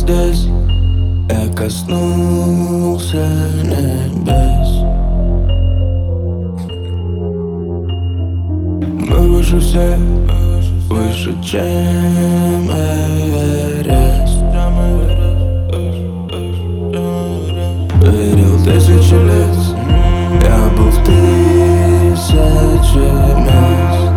чудес. Я коснулся небес. Мы выше всех, выше, чем Эверест. Верил тысячи лет, я был в 1000 мест.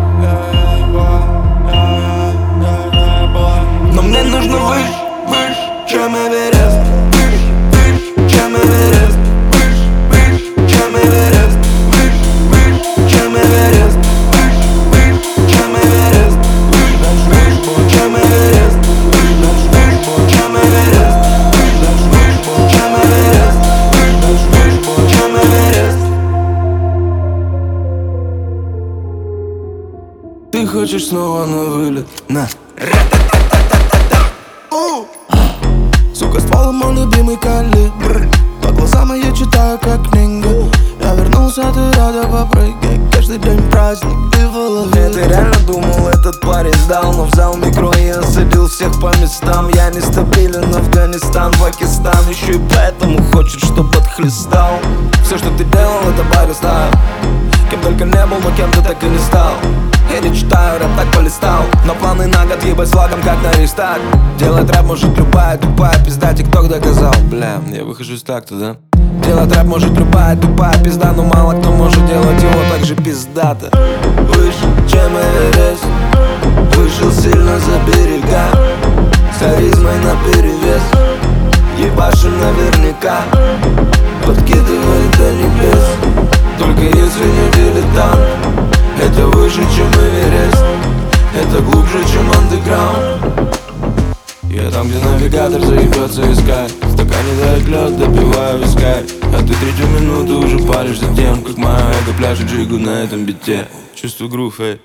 Но мне нужно выше, выше, чем Эверест. Выше, выше, чем Эверест. Выше, выше, чем Эверест. Выше, выше, чем Эверест. Выше, выше, чем Эверест. Выше, выше, чем Эверест. Выше, выше, чем Эверест. Выше, выше, чем Эверест. Выше, выше, чем Эверест. Ты хочешь снова на вылет? На. Сука, ствол мой любимый калибр. По глазам я читаю как книгу. Я вернулся, ты рада попрыгай. Каждый день праздник, ты в голове. Ты реально думал, этот парень сдал, но взял микро и осадил всех по местам. Я нестабилен, Афганистан, Пакистан. Еще и поэтому хочет, чтоб отхлестал. Все, что ты делал, это барри стайл. Кем только не был, но кем ты так и не стал. Я не читаю, рэп так полистал. Но планы на год ебать флагом, как на рестарт. Делать рэп может любая тупая пизда. Тикток доказал, бля, я выхожу из такта, да? Делать рэп может любая тупая пизда. Но мало кто может делать его так же пиздато. Выше, чем Эверест. Вышел сильно за берега. С харизмой наперевес. Ебашим наверняка. Подкидывай до небес. Только если не дилетант. Это выше, чем Эверест. Это глубже, чем андеграунд. Я там, где навигатор заебется искать. В стакане дает лед, допиваю вискарь. А ты третью минуту уже паришься тем, как моя эго пляшет джигу на этом бите. Чувствую грув, эй.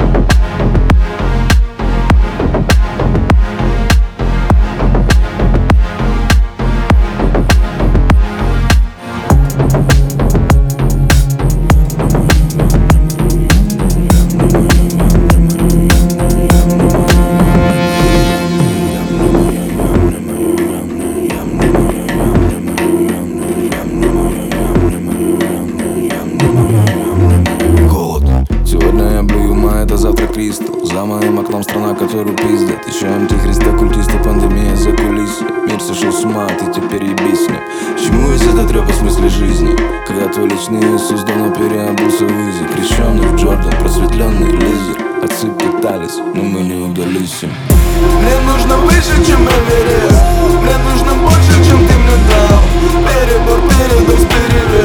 Завтра Кристал. За моим окном страна, которую пиздят. Еще антихриста, культиста, пандемия за кулисы. Мир сошел с ума, ты теперь ебись с ним. Чему весь этот рэп о смысле жизни? Когда твой личный Иисус давно переобулся в Изи. Крещенный в Джордан, просветленный лизер. Отцы пытались, но мы не удались им. Мне нужно выше, чем Эверест. Мне нужно больше, чем ты мне дал. Перебор, передоз, перевес.